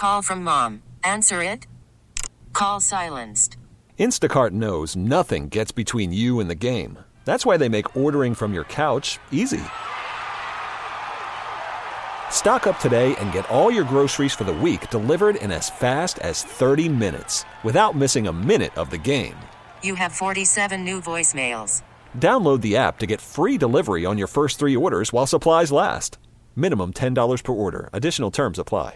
Call from mom. Answer it. Call silenced. Instacart knows nothing gets between you and the game. That's why they make ordering from your couch easy. Stock up today and get all your groceries for the week delivered in as fast as 30 minutes without missing a minute of the game. You have 47 new voicemails. Download the app to get free delivery on your first 3 orders while supplies last. Minimum $10 per order. Additional terms apply.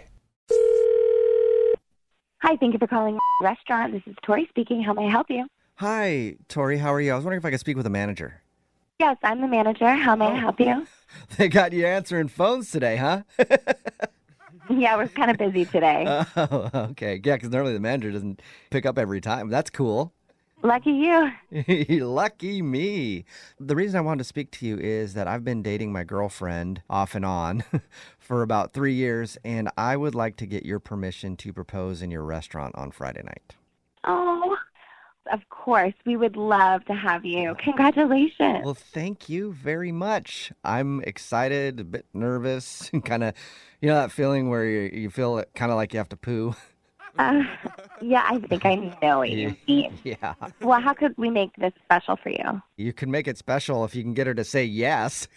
Hi, thank you for calling my restaurant. This is Tori speaking. How may I help you? Hi, Tori. How are you? I was wondering if I could speak with a manager. Yes, I'm the manager. How may I help you? They got you answering phones today, huh? Yeah, we're kind of busy today. Oh, okay. Yeah, because normally the manager doesn't pick up every time. That's cool. Lucky you. Lucky me. The reason I wanted to speak to you is that I've been dating my girlfriend off and on for about 3 years, and I would like to get your permission to propose in your restaurant on Friday night. Oh, of course. We would love to have you. Congratulations. Well, thank you very much. I'm excited, a bit nervous, kind of, that feeling where you feel kind of like you have to poo. Yeah, I think I know what you mean. Yeah. Well, how could we make this special for you? You can make it special if you can get her to say yes.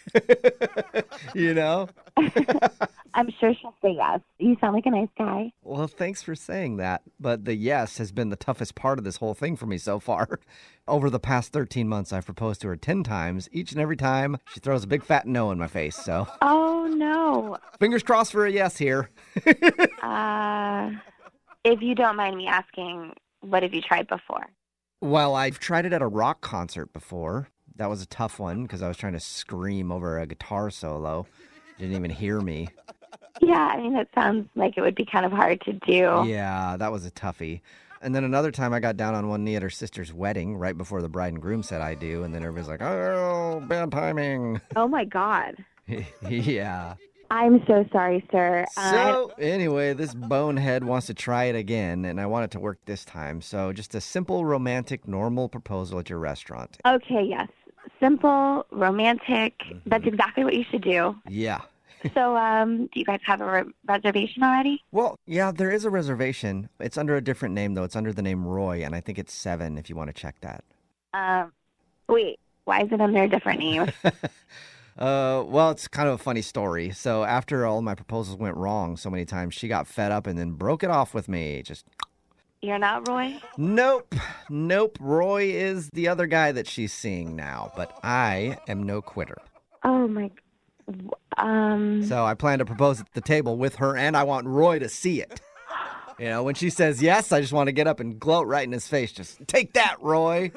I'm sure she'll say yes. You sound like a nice guy. Well, thanks for saying that. But the yes has been the toughest part of this whole thing for me so far. Over the past 13 months, I've proposed to her 10 times. Each and every time, she throws a big fat no in my face, so. Oh, no. Fingers crossed for a yes here. If you don't mind me asking, what have you tried before? Well, I've tried it at a rock concert before. That was a tough one because I was trying to scream over a guitar solo. Didn't even hear me. Yeah, I mean, that sounds like it would be kind of hard to do. Yeah, that was a toughie. And then another time I got down on one knee at her sister's wedding right before the bride and groom said I do. And then everybody's like, oh, bad timing. Oh, my God. Yeah. I'm so sorry, sir. So, anyway, this bonehead wants to try it again, and I want it to work this time. So, just a simple, romantic, normal proposal at your restaurant. Okay, yes. Simple, romantic. That's exactly what you should do. Yeah. So, do you guys have a reservation already? Well, yeah, there is a reservation. It's under a different name, though. It's under the name Roy, and I think it's 7 if you want to check that. Wait, why is it under a different name? Well, it's kind of a funny story. So after all my proposals went wrong so many times, she got fed up and then broke it off with me. You're not Roy? Nope. Roy is the other guy that she's seeing now, but I am no quitter. Oh, my... So I plan to propose at the table with her, and I want Roy to see it. When she says yes, I just want to get up and gloat right in his face. Just take that, Roy.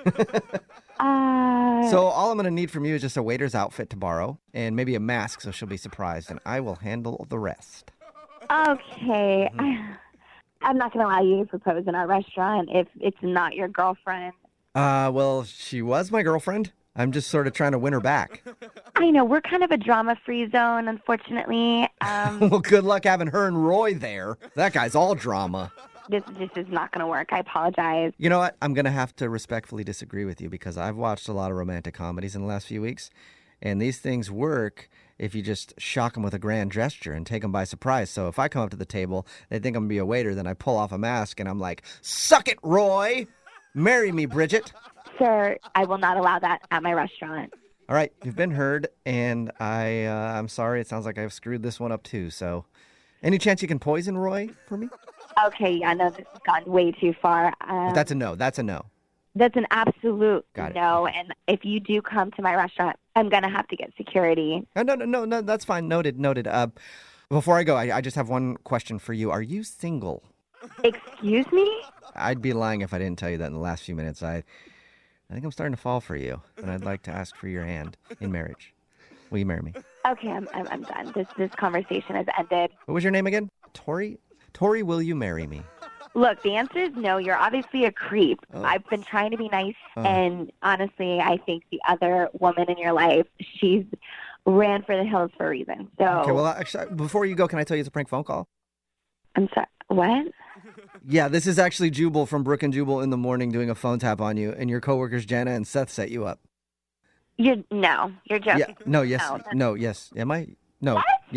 So all I'm going to need from you is just a waiter's outfit to borrow and maybe a mask so she'll be surprised, and I will handle the rest. Okay. I'm not going to allow you to propose in our restaurant if it's not your girlfriend. Well, she was my girlfriend. I'm just sort of trying to win her back. I know. We're kind of a drama-free zone, unfortunately. Well, good luck having her and Roy there. That guy's all drama. This is not going to work. I apologize. You know what? I'm going to have to respectfully disagree with you because I've watched a lot of romantic comedies in the last few weeks, and these things work if you just shock them with a grand gesture and take them by surprise. So if I come up to the table, they think I'm going to be a waiter, then I pull off a mask, and I'm like, suck it, Roy! Marry me, Bridget! Sir, I will not allow that at my restaurant. All right, you've been heard, and I'm sorry. It sounds like I've screwed this one up, too. So any chance you can poison Roy for me? Okay, yeah, no, this has gone way too far. But that's a no. That's a no. That's an absolute Got it. no. And if you do come to my restaurant, I'm going to have to get security. No, that's fine. Noted. Before I go, I just have one question for you. Are you single? Excuse me? I'd be lying if I didn't tell you that in the last few minutes. I think I'm starting to fall for you, and I'd like to ask for your hand in marriage. Will you marry me? Okay, I'm done. This conversation has ended. What was your name again? Tori? Tori, will you marry me? Look, the answer is no. You're obviously a creep. I've been trying to be nice, and honestly, I think the other woman in your life, she's ran for the hills for a reason. So. Okay, well, actually, before you go, can I tell you it's a prank phone call? I'm sorry. What? Yeah, this is actually Jubal from Brook and Jubal in the Morning doing a phone tap on you, and your coworkers Jenna and Seth set you up. You're joking. Yeah, yes. Am I? No, What? yes.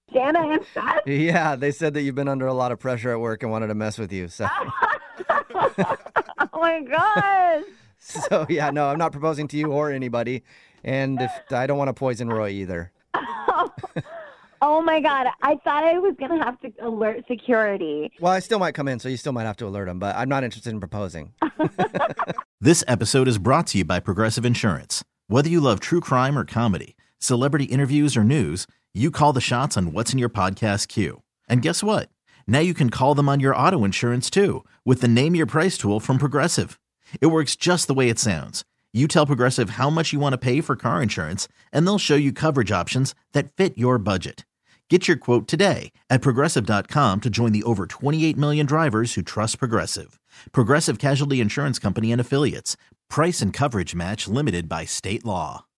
Santa and Seth? Yeah, they said that you've been under a lot of pressure at work and wanted to mess with you. So, Oh my gosh. so yeah, no, I'm not proposing to you or anybody. And if I don't want to poison Roy either. Oh my God. I thought I was going to have to alert security. Well, I still might come in, so you still might have to alert him, but I'm not interested in proposing. This episode is brought to you by Progressive Insurance. Whether you love true crime or comedy, celebrity interviews or news, you call the shots on what's in your podcast queue. And guess what? Now you can call them on your auto insurance too with the Name Your Price tool from Progressive. It works just the way it sounds. You tell Progressive how much you want to pay for car insurance, and they'll show you coverage options that fit your budget. Get your quote today at Progressive.com to join the over 28 million drivers who trust Progressive. Progressive Casualty Insurance Company and Affiliates. Price and coverage match limited by state law.